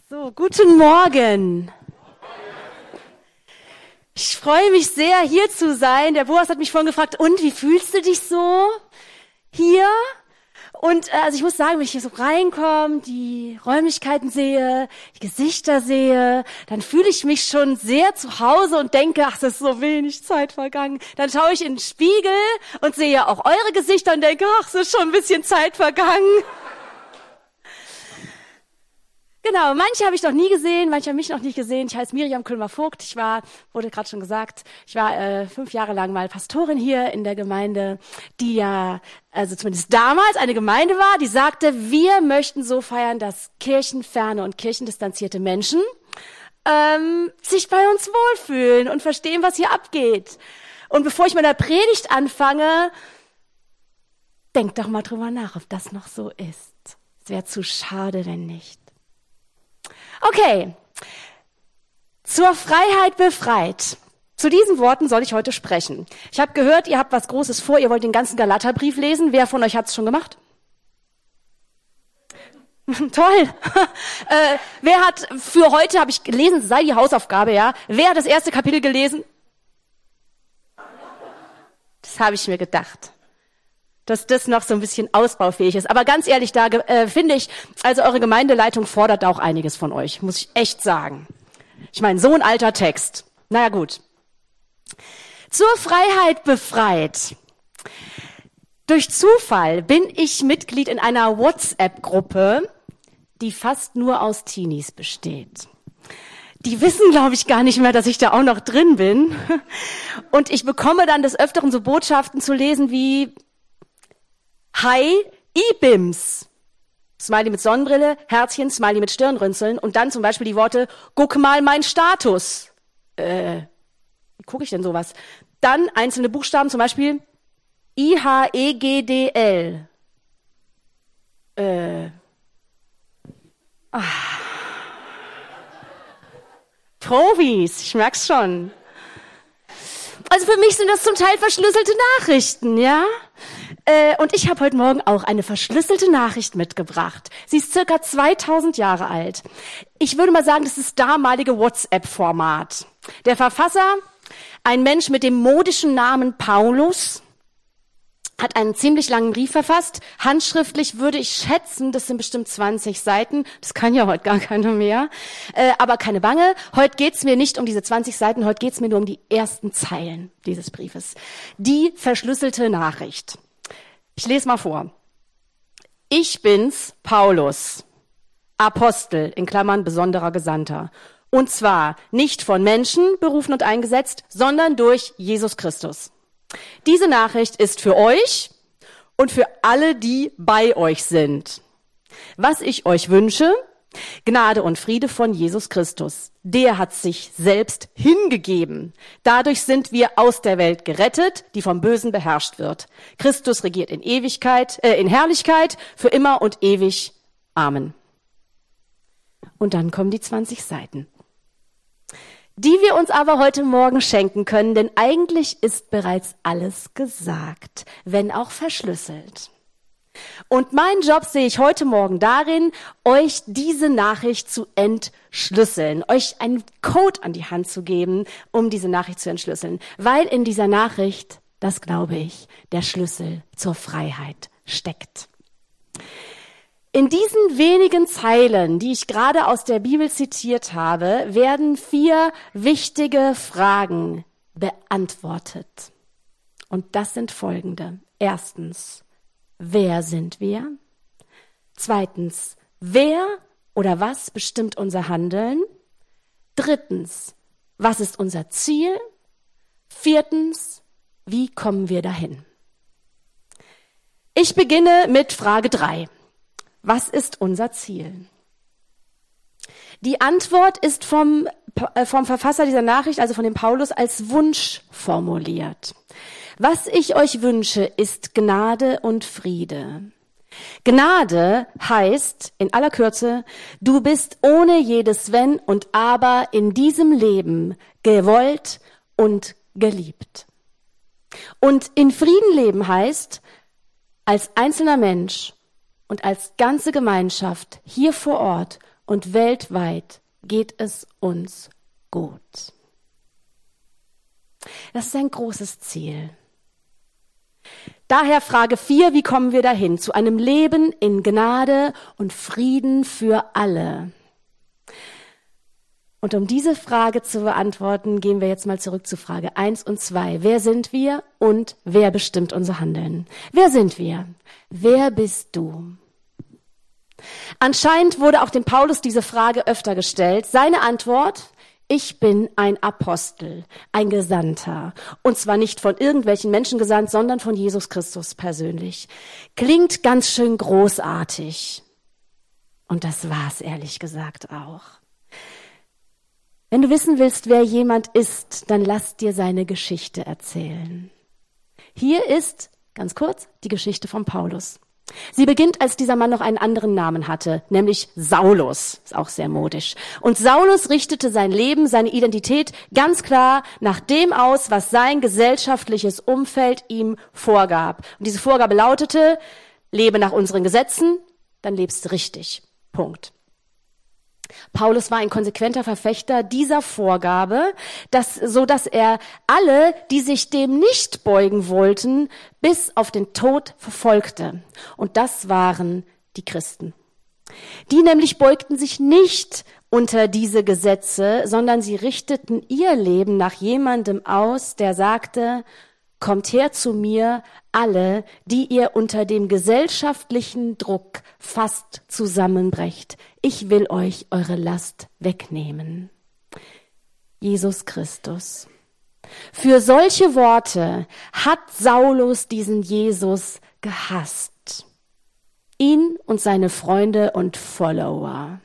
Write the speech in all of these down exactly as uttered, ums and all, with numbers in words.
So, guten Morgen. Ich freue mich sehr, hier zu sein. Der Boas hat mich vorhin gefragt, und wie fühlst du dich so hier? Und äh, also ich muss sagen, wenn ich hier so reinkomme, die Räumlichkeiten sehe, die Gesichter sehe, dann fühle ich mich schon sehr zu Hause und denke, ach, das ist so wenig Zeit vergangen. Dann schaue ich in den Spiegel und sehe auch eure Gesichter und denke, ach, es ist schon ein bisschen Zeit vergangen. Genau, manche habe ich noch nie gesehen, manche haben mich noch nicht gesehen. Ich heiße Miriam Kulmer-Vogt. Ich war, wurde gerade schon gesagt, ich war äh, fünf Jahre lang mal Pastorin hier in der Gemeinde, die ja, also zumindest damals eine Gemeinde war, die sagte, wir möchten so feiern, dass kirchenferne und kirchendistanzierte Menschen ähm, sich bei uns wohlfühlen und verstehen, was hier abgeht. Und bevor ich mit der Predigt anfange, denkt doch mal drüber nach, ob das noch so ist. Es wäre zu schade, wenn nicht. Okay, zur Freiheit befreit. Zu diesen Worten soll ich heute sprechen. Ich habe gehört, ihr habt was Großes vor, ihr wollt den ganzen Galaterbrief lesen. Wer von euch hat es schon gemacht? Toll. äh, wer hat für heute, habe ich gelesen, sei die Hausaufgabe, ja. Wer hat das erste Kapitel gelesen? Das habe ich mir gedacht, dass das noch so ein bisschen ausbaufähig ist. Aber ganz ehrlich, da äh, finde ich, also eure Gemeindeleitung fordert auch einiges von euch, muss ich echt sagen. Ich meine, so ein alter Text. Naja, gut. Zur Freiheit befreit. Durch Zufall bin ich Mitglied in einer WhatsApp-Gruppe, die fast nur aus Teenies besteht. Die wissen, glaube ich, gar nicht mehr, dass ich da auch noch drin bin. Und ich bekomme dann des Öfteren so Botschaften zu lesen wie: Hi, I-Bims. Smiley mit Sonnenbrille, Herzchen, Smiley mit Stirnrunzeln und dann zum Beispiel die Worte, guck mal mein Status. Äh, wie gucke ich denn sowas? Dann einzelne Buchstaben, zum Beispiel I H E G D L. Äh. Ah. Profis, ich merk's schon. Also für mich sind das zum Teil verschlüsselte Nachrichten, ja? Äh, und ich habe heute Morgen auch eine verschlüsselte Nachricht mitgebracht. Sie ist circa zweitausend Jahre alt. Ich würde mal sagen, das ist das damalige WhatsApp-Format. Der Verfasser, ein Mensch mit dem modischen Namen Paulus, hat einen ziemlich langen Brief verfasst. Handschriftlich würde ich schätzen, das sind bestimmt zwanzig Seiten. Das kann ja heute gar keiner mehr. Äh, aber keine Bange, heute geht's mir nicht um diese zwanzig Seiten, heute geht's mir nur um die ersten Zeilen dieses Briefes. Die verschlüsselte Nachricht. Ich lese mal vor. Ich bin's, Paulus, Apostel, in Klammern besonderer Gesandter. Und zwar nicht von Menschen berufen und eingesetzt, sondern durch Jesus Christus. Diese Nachricht ist für euch und für alle, die bei euch sind. Was ich euch wünsche, Gnade und Friede von Jesus Christus. Der hat sich selbst hingegeben. Dadurch sind wir aus der Welt gerettet, die vom Bösen beherrscht wird. Christus regiert in Ewigkeit, äh, in Herrlichkeit, für immer und ewig. Amen. Und dann kommen die zwanzig Seiten, die wir uns aber heute Morgen schenken können, denn eigentlich ist bereits alles gesagt, wenn auch verschlüsselt. Und meinen Job sehe ich heute Morgen darin, euch diese Nachricht zu entschlüsseln, euch einen Code an die Hand zu geben, um diese Nachricht zu entschlüsseln, weil in dieser Nachricht, das glaube ich, der Schlüssel zur Freiheit steckt. In diesen wenigen Zeilen, die ich gerade aus der Bibel zitiert habe, werden vier wichtige Fragen beantwortet. Und das sind folgende. Erstens, wer sind wir? Zweitens, wer oder was bestimmt unser Handeln? Drittens, was ist unser Ziel? Viertens, wie kommen wir dahin? Ich beginne mit Frage drei. Was ist unser Ziel? Die Antwort ist vom, äh, vom Verfasser dieser Nachricht, also von dem Paulus, als Wunsch formuliert. Was ich euch wünsche, ist Gnade und Friede. Gnade heißt, in aller Kürze, du bist ohne jedes Wenn und Aber in diesem Leben gewollt und geliebt. Und in Frieden leben heißt, als einzelner Mensch und als ganze Gemeinschaft hier vor Ort und weltweit geht es uns gut. Das ist ein großes Ziel. Daher Frage vier, wie kommen wir dahin? Zu einem Leben in Gnade und Frieden für alle. Und um diese Frage zu beantworten, gehen wir jetzt mal zurück zu Frage eins und zwei. Wer sind wir und wer bestimmt unser Handeln? Wer sind wir? Wer bist du? Anscheinend wurde auch dem Paulus diese Frage öfter gestellt. Seine Antwort: Ich bin ein Apostel, ein Gesandter. Und zwar nicht von irgendwelchen Menschen gesandt, sondern von Jesus Christus persönlich. Klingt ganz schön großartig. Und das war's ehrlich gesagt auch. Wenn du wissen willst, wer jemand ist, dann lass dir seine Geschichte erzählen. Hier ist, ganz kurz, die Geschichte von Paulus. Sie beginnt, als dieser Mann noch einen anderen Namen hatte, nämlich Saulus. Ist auch sehr modisch. Und Saulus richtete sein Leben, seine Identität ganz klar nach dem aus, was sein gesellschaftliches Umfeld ihm vorgab. Und diese Vorgabe lautete: Lebe nach unseren Gesetzen, dann lebst du richtig. Punkt. Paulus war ein konsequenter Verfechter dieser Vorgabe, dass, so dass er alle, die sich dem nicht beugen wollten, bis auf den Tod verfolgte. Und das waren die Christen. Die nämlich beugten sich nicht unter diese Gesetze, sondern sie richteten ihr Leben nach jemandem aus, der sagte: Kommt her zu mir, alle, die ihr unter dem gesellschaftlichen Druck fast zusammenbrecht. Ich will euch eure Last wegnehmen. Jesus Christus. Für solche Worte hat Saulus diesen Jesus gehasst. Ihn und seine Freunde und Follower.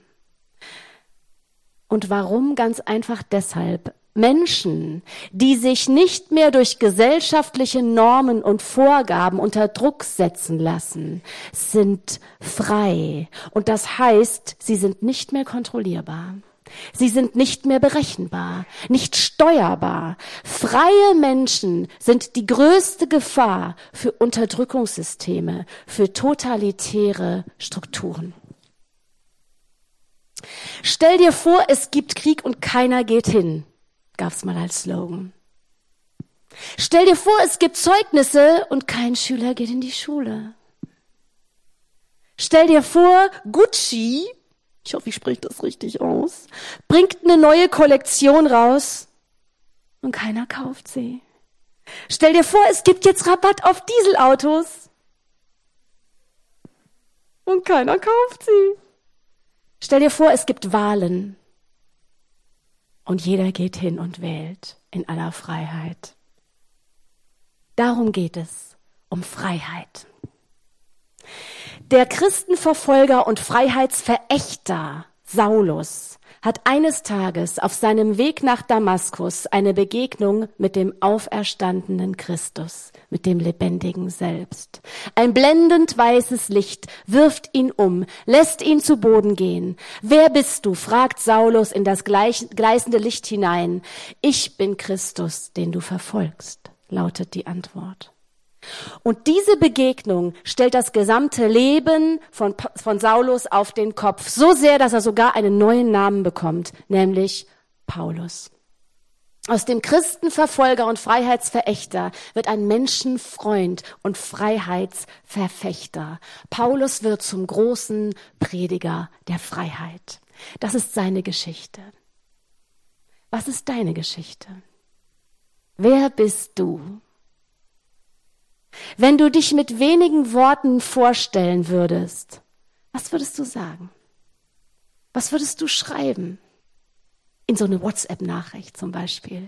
Und warum? Ganz einfach deshalb. Menschen, die sich nicht mehr durch gesellschaftliche Normen und Vorgaben unter Druck setzen lassen, sind frei. Und das heißt, sie sind nicht mehr kontrollierbar. Sie sind nicht mehr berechenbar, nicht steuerbar. Freie Menschen sind die größte Gefahr für Unterdrückungssysteme, für totalitäre Strukturen. Stell dir vor, es gibt Krieg und keiner geht hin. Gab's mal als Slogan. Stell dir vor, es gibt Zeugnisse und kein Schüler geht in die Schule. Stell dir vor, Gucci, ich hoffe, ich spreche das richtig aus, bringt eine neue Kollektion raus und keiner kauft sie. Stell dir vor, es gibt jetzt Rabatt auf Dieselautos und keiner kauft sie. Stell dir vor, es gibt Wahlen. Und jeder geht hin und wählt in aller Freiheit. Darum geht es, um Freiheit. Der Christenverfolger und Freiheitsverächter Saulus hat eines Tages auf seinem Weg nach Damaskus eine Begegnung mit dem auferstandenen Christus, mit dem lebendigen Selbst. Ein blendend weißes Licht wirft ihn um, lässt ihn zu Boden gehen. Wer bist du? Fragt Saulus in das gleißende Licht hinein. Ich bin Christus, den du verfolgst, lautet die Antwort. Und diese Begegnung stellt das gesamte Leben von, von Saulus auf den Kopf, so sehr, dass er sogar einen neuen Namen bekommt, nämlich Paulus. Aus dem Christenverfolger und Freiheitsverächter wird ein Menschenfreund und Freiheitsverfechter. Paulus wird zum großen Prediger der Freiheit. Das ist seine Geschichte. Was ist deine Geschichte? Wer bist du? Wenn du dich mit wenigen Worten vorstellen würdest, was würdest du sagen? Was würdest du schreiben? In so eine WhatsApp-Nachricht zum Beispiel.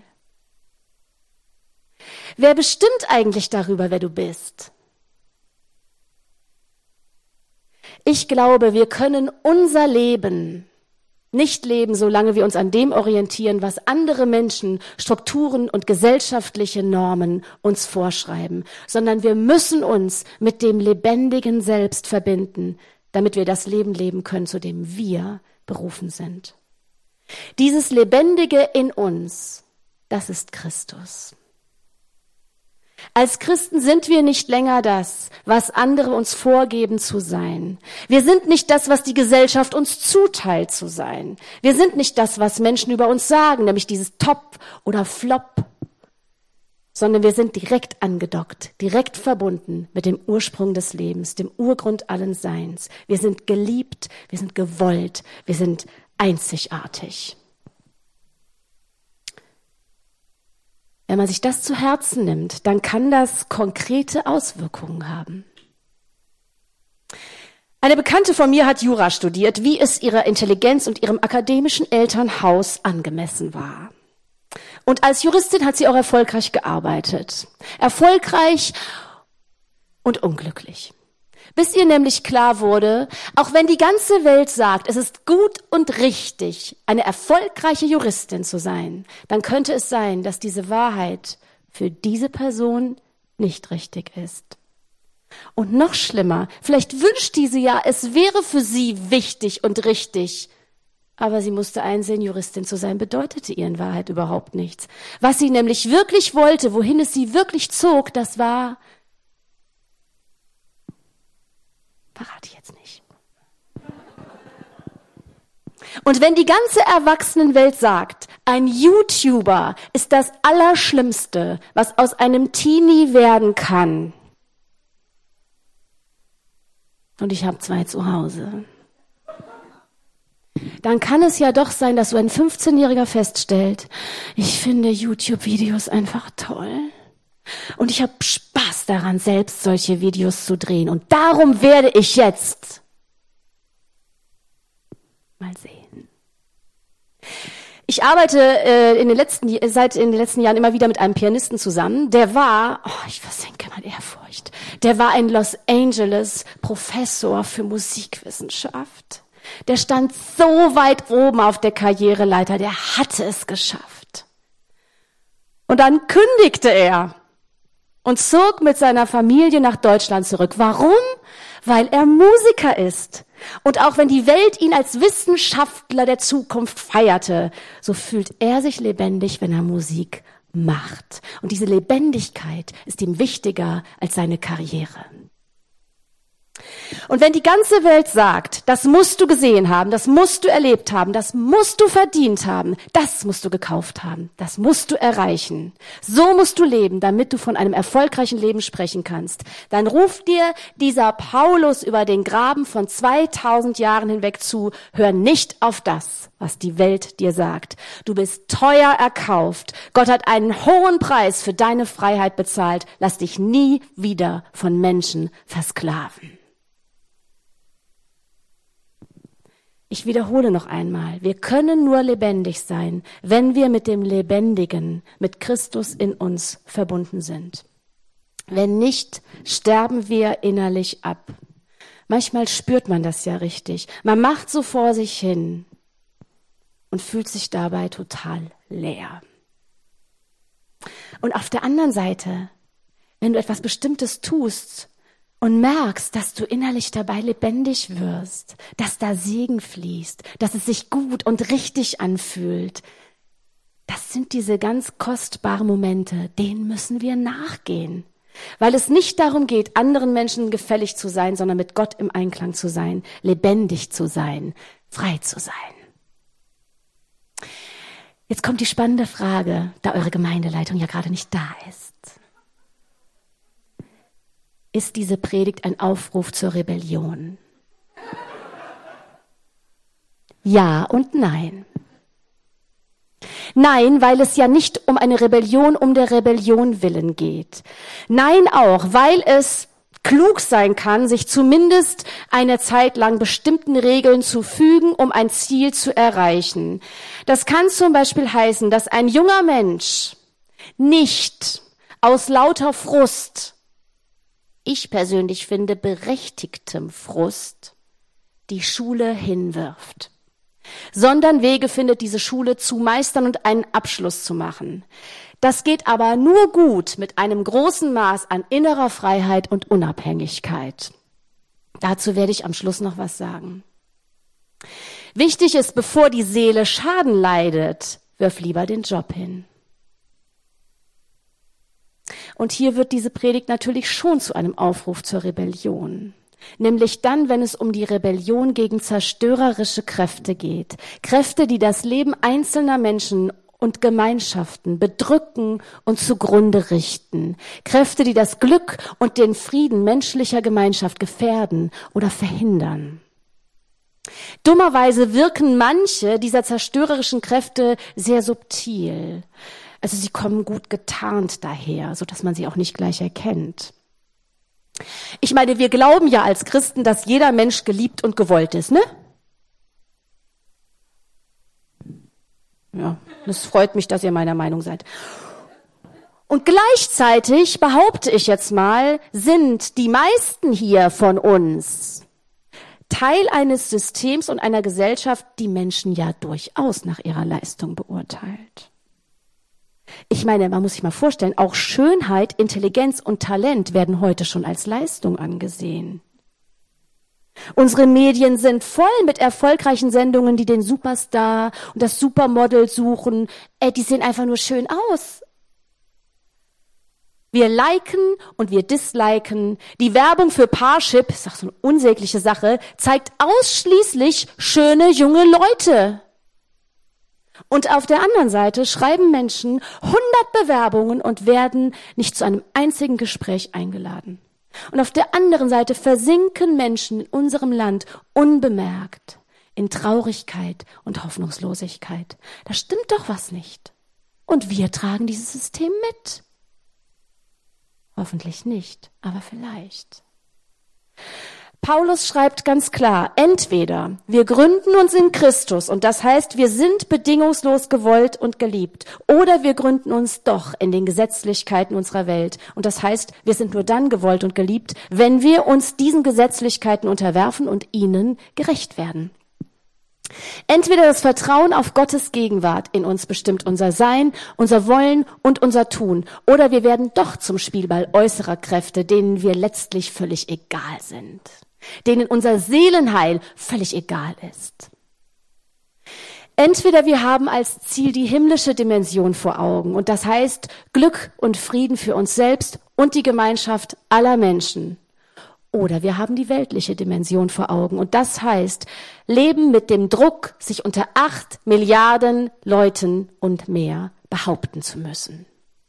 Wer bestimmt eigentlich darüber, wer du bist? Ich glaube, wir können unser Leben nicht leben, solange wir uns an dem orientieren, was andere Menschen, Strukturen und gesellschaftliche Normen uns vorschreiben, sondern wir müssen uns mit dem lebendigen Selbst verbinden, damit wir das Leben leben können, zu dem wir berufen sind. Dieses Lebendige in uns, das ist Christus. Als Christen sind wir nicht länger das, was andere uns vorgeben zu sein. Wir sind nicht das, was die Gesellschaft uns zuteilt zu sein. Wir sind nicht das, was Menschen über uns sagen, nämlich dieses Top oder Flop, sondern wir sind direkt angedockt, direkt verbunden mit dem Ursprung des Lebens, dem Urgrund allen Seins. Wir sind geliebt, wir sind gewollt, wir sind einzigartig. Wenn man sich das zu Herzen nimmt, dann kann das konkrete Auswirkungen haben. Eine Bekannte von mir hat Jura studiert, wie es ihrer Intelligenz und ihrem akademischen Elternhaus angemessen war. Und als Juristin hat sie auch erfolgreich gearbeitet. Erfolgreich und unglücklich. Bis ihr nämlich klar wurde, auch wenn die ganze Welt sagt, es ist gut und richtig, eine erfolgreiche Juristin zu sein, dann könnte es sein, dass diese Wahrheit für diese Person nicht richtig ist. Und noch schlimmer, vielleicht wünscht diese ja, es wäre für sie wichtig und richtig, aber sie musste einsehen, Juristin zu sein bedeutete ihr in Wahrheit überhaupt nichts. Was sie nämlich wirklich wollte, wohin es sie wirklich zog, das war, verrate ich jetzt nicht. Und wenn die ganze Erwachsenenwelt sagt, ein YouTuber ist das Allerschlimmste, was aus einem Teenie werden kann, und ich habe zwei zu Hause, dann kann es ja doch sein, dass so ein fünfzehnjähriger feststellt, ich finde YouTube-Videos einfach toll. Und ich habe Spaß daran, selbst solche Videos zu drehen. Und darum werde ich jetzt mal sehen. Ich arbeite äh, in den letzten, seit in den letzten Jahren immer wieder mit einem Pianisten zusammen. Der war, oh, ich versenke meine Ehrfurcht, der war ein Los Angeles Professor für Musikwissenschaft. Der stand so weit oben auf der Karriereleiter, der hatte es geschafft. Und dann kündigte er und zog mit seiner Familie nach Deutschland zurück. Warum? Weil er Musiker ist. Und auch wenn die Welt ihn als Wissenschaftler der Zukunft feierte, so fühlt er sich lebendig, wenn er Musik macht. Und diese Lebendigkeit ist ihm wichtiger als seine Karriere. Und wenn die ganze Welt sagt, das musst du gesehen haben, das musst du erlebt haben, das musst du verdient haben, das musst du gekauft haben, das musst du erreichen, so musst du leben, damit du von einem erfolgreichen Leben sprechen kannst, dann ruft dir dieser Paulus über den Graben von zweitausend Jahren hinweg zu, hör nicht auf das, was die Welt dir sagt. Du bist teuer erkauft. Gott hat einen hohen Preis für deine Freiheit bezahlt. Lass dich nie wieder von Menschen versklaven. Ich wiederhole noch einmal, wir können nur lebendig sein, wenn wir mit dem Lebendigen, mit Christus in uns verbunden sind. Wenn nicht, sterben wir innerlich ab. Manchmal spürt man das ja richtig. Man macht so vor sich hin und fühlt sich dabei total leer. Und auf der anderen Seite, wenn du etwas Bestimmtes tust, und merkst, dass du innerlich dabei lebendig wirst, dass da Segen fließt, dass es sich gut und richtig anfühlt. Das sind diese ganz kostbaren Momente, denen müssen wir nachgehen. Weil es nicht darum geht, anderen Menschen gefällig zu sein, sondern mit Gott im Einklang zu sein, lebendig zu sein, frei zu sein. Jetzt kommt die spannende Frage, da eure Gemeindeleitung ja gerade nicht da ist. Ist diese Predigt ein Aufruf zur Rebellion? Ja und nein. Nein, weil es ja nicht um eine Rebellion um der Rebellion willen geht. Nein auch, weil es klug sein kann, sich zumindest eine Zeit lang bestimmten Regeln zu fügen, um ein Ziel zu erreichen. Das kann zum Beispiel heißen, dass ein junger Mensch nicht aus lauter Frust, ich persönlich finde, berechtigtem Frust, die Schule hinwirft, sondern Wege findet, diese Schule zu meistern und einen Abschluss zu machen. Das geht aber nur gut mit einem großen Maß an innerer Freiheit und Unabhängigkeit. Dazu werde ich am Schluss noch was sagen. Wichtig ist, bevor die Seele Schaden leidet, wirf lieber den Job hin. Und hier wird diese Predigt natürlich schon zu einem Aufruf zur Rebellion. Nämlich dann, wenn es um die Rebellion gegen zerstörerische Kräfte geht. Kräfte, die das Leben einzelner Menschen und Gemeinschaften bedrücken und zugrunde richten. Kräfte, die das Glück und den Frieden menschlicher Gemeinschaft gefährden oder verhindern. Dummerweise wirken manche dieser zerstörerischen Kräfte sehr subtil. Also sie kommen gut getarnt daher, sodass man sie auch nicht gleich erkennt. Ich meine, wir glauben ja als Christen, dass jeder Mensch geliebt und gewollt ist, ne? Ja, das freut mich, dass ihr meiner Meinung seid. Und gleichzeitig, behaupte ich jetzt mal, sind die meisten hier von uns Teil eines Systems und einer Gesellschaft, die Menschen ja durchaus nach ihrer Leistung beurteilt. Ich meine, man muss sich mal vorstellen, auch Schönheit, Intelligenz und Talent werden heute schon als Leistung angesehen. Unsere Medien sind voll mit erfolgreichen Sendungen, die den Superstar und das Supermodel suchen. Ey, die sehen einfach nur schön aus. Wir liken und wir disliken. Die Werbung für Parship, ist doch so eine unsägliche Sache, zeigt ausschließlich schöne junge Leute. Und auf der anderen Seite schreiben Menschen hundert Bewerbungen und werden nicht zu einem einzigen Gespräch eingeladen. Und auf der anderen Seite versinken Menschen in unserem Land unbemerkt in Traurigkeit und Hoffnungslosigkeit. Da stimmt doch was nicht. Und wir tragen dieses System mit. Hoffentlich nicht, aber vielleicht. Paulus schreibt ganz klar, entweder wir gründen uns in Christus, und das heißt, wir sind bedingungslos gewollt und geliebt, oder wir gründen uns doch in den Gesetzlichkeiten unserer Welt. Und das heißt, wir sind nur dann gewollt und geliebt, wenn wir uns diesen Gesetzlichkeiten unterwerfen und ihnen gerecht werden. Entweder das Vertrauen auf Gottes Gegenwart in uns bestimmt unser Sein, unser Wollen und unser Tun, oder wir werden doch zum Spielball äußerer Kräfte, denen wir letztlich völlig egal sind, denen unser Seelenheil völlig egal ist. Entweder wir haben als Ziel die himmlische Dimension vor Augen, und das heißt Glück und Frieden für uns selbst und die Gemeinschaft aller Menschen. Oder wir haben die weltliche Dimension vor Augen, und das heißt Leben mit dem Druck, sich unter acht Milliarden Leuten und mehr behaupten zu müssen.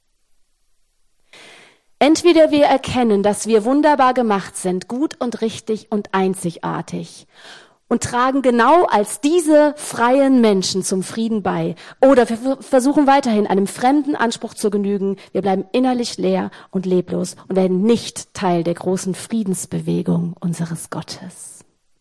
Entweder wir erkennen, dass wir wunderbar gemacht sind, gut und richtig und einzigartig, und tragen genau als diese freien Menschen zum Frieden bei. Oder wir versuchen weiterhin einem fremden Anspruch zu genügen. Wir bleiben innerlich leer und leblos und werden nicht Teil der großen Friedensbewegung unseres Gottes.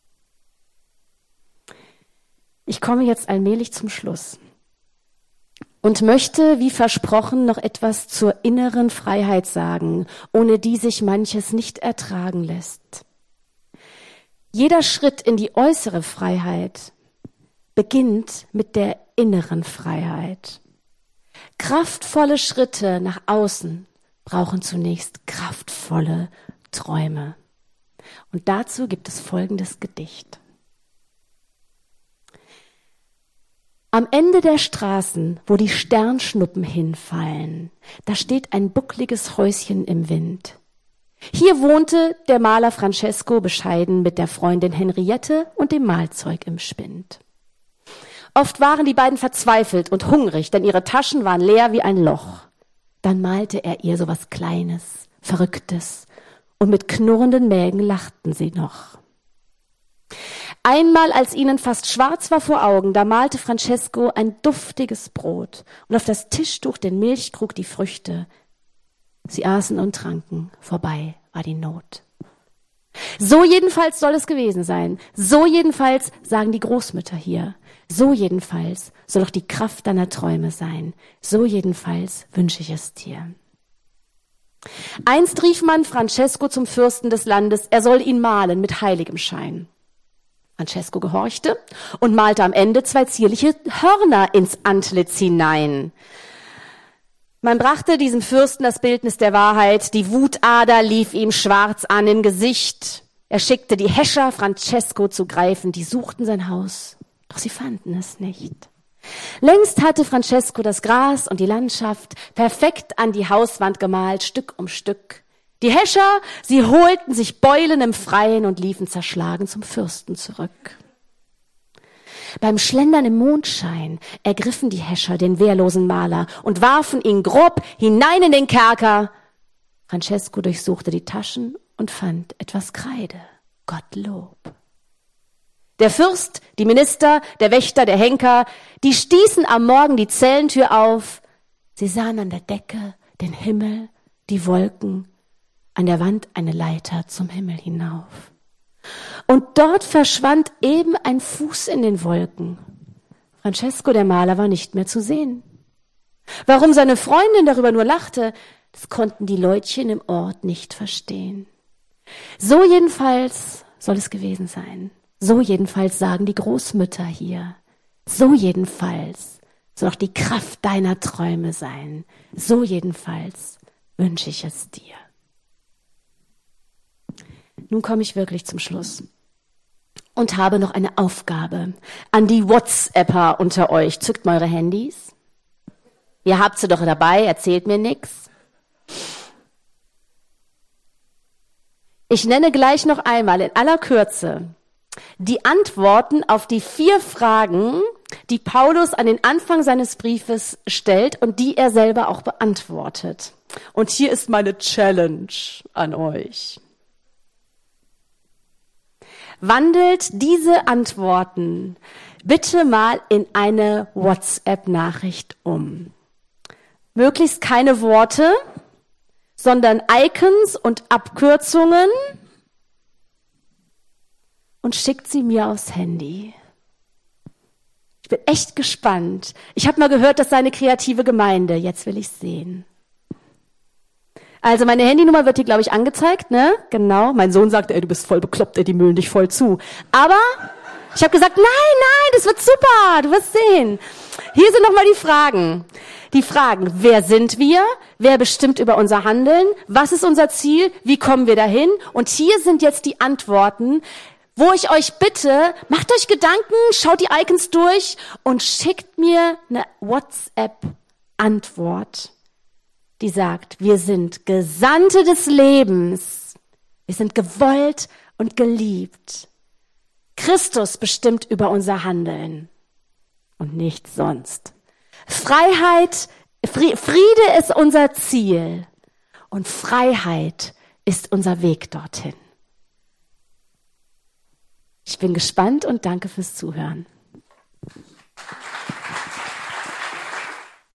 Ich komme jetzt allmählich zum Schluss und möchte, wie versprochen, noch etwas zur inneren Freiheit sagen, ohne die sich manches nicht ertragen lässt. Jeder Schritt in die äußere Freiheit beginnt mit der inneren Freiheit. Kraftvolle Schritte nach außen brauchen zunächst kraftvolle Träume. Und dazu gibt es folgendes Gedicht. Am Ende der Straßen, wo die Sternschnuppen hinfallen, da steht ein buckliges Häuschen im Wind. Hier wohnte der Maler Francesco bescheiden mit der Freundin Henriette und dem Mahlzeug im Spind. Oft waren die beiden verzweifelt und hungrig, denn ihre Taschen waren leer wie ein Loch. Dann malte er ihr so was Kleines, Verrücktes, und mit knurrenden Mägen lachten sie noch. Einmal, als ihnen fast schwarz war vor Augen, da malte Francesco ein duftiges Brot und auf das Tischtuch den Milchkrug die Früchte. Sie aßen und tranken, vorbei war die Not. So jedenfalls soll es gewesen sein. So jedenfalls sagen die Großmütter hier. So jedenfalls soll auch die Kraft deiner Träume sein. So jedenfalls wünsche ich es dir. Einst rief man Francesco zum Fürsten des Landes, er soll ihn malen mit heiligem Schein. Francesco gehorchte und malte am Ende zwei zierliche Hörner ins Antlitz hinein. Man brachte diesem Fürsten das Bildnis der Wahrheit, die Wutader lief ihm schwarz an im Gesicht. Er schickte die Häscher, Francesco zu greifen, die suchten sein Haus, doch sie fanden es nicht. Längst hatte Francesco das Gras und die Landschaft perfekt an die Hauswand gemalt, Stück um Stück. Die Häscher, sie holten sich Beulen im Freien und liefen zerschlagen zum Fürsten zurück. Beim Schlendern im Mondschein ergriffen die Häscher den wehrlosen Maler und warfen ihn grob hinein in den Kerker. Francesco durchsuchte die Taschen und fand etwas Kreide. Gottlob. Der Fürst, die Minister, der Wächter, der Henker, die stießen am Morgen die Zellentür auf. Sie sahen an der Decke den Himmel, die Wolken, an der Wand eine Leiter zum Himmel hinauf. Und dort verschwand eben ein Fuß in den Wolken. Francesco, der Maler, war nicht mehr zu sehen. Warum seine Freundin darüber nur lachte, das konnten die Leutchen im Ort nicht verstehen. So jedenfalls soll es gewesen sein. So jedenfalls sagen die Großmütter hier. So jedenfalls soll auch die Kraft deiner Träume sein. So jedenfalls wünsche ich es dir. Nun komme ich wirklich zum Schluss und habe noch eine Aufgabe an die WhatsApper unter euch. Zückt mal eure Handys. Ihr habt sie doch dabei, erzählt mir nichts. Ich nenne gleich noch einmal in aller Kürze die Antworten auf die vier Fragen, die Paulus an den Anfang seines Briefes stellt und die er selber auch beantwortet. Und hier ist meine Challenge an euch. Wandelt diese Antworten bitte mal in eine WhatsApp-Nachricht um. Möglichst keine Worte, sondern Icons und Abkürzungen und schickt sie mir aufs Handy. Ich bin echt gespannt. Ich habe mal gehört, das sei eine kreative Gemeinde. Jetzt will ich sehen. Also meine Handynummer wird hier, glaube ich, angezeigt, ne? Genau. Mein Sohn sagte, ey, du bist voll bekloppt, ey, die müllen dich voll zu. Aber ich habe gesagt, nein, nein, das wird super, du wirst sehen. Hier sind nochmal die Fragen. Die Fragen, wer sind wir? Wer bestimmt über unser Handeln? Was ist unser Ziel? Wie kommen wir dahin? Und hier sind jetzt die Antworten, wo ich euch bitte, macht euch Gedanken, schaut die Icons durch und schickt mir eine WhatsApp-Antwort, die sagt, wir sind Gesandte des Lebens. Wir sind gewollt und geliebt. Christus bestimmt über unser Handeln und nichts sonst. Freiheit, Friede ist unser Ziel und Freiheit ist unser Weg dorthin. Ich bin gespannt und danke fürs Zuhören.